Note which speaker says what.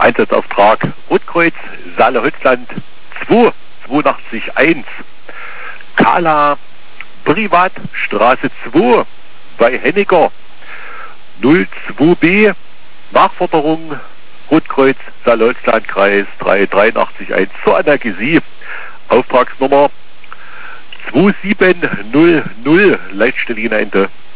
Speaker 1: Einsatzauftrag Rotkreuz, Saale-Holzland 2, 82.1. Kala, Privatstraße 2, bei Henniger 02b, Nachforderung Rotkreuz, Saale-Holzland, Kreis 383.1 zur Analgesie. Auftragsnummer 2700, Leitstelle Ende.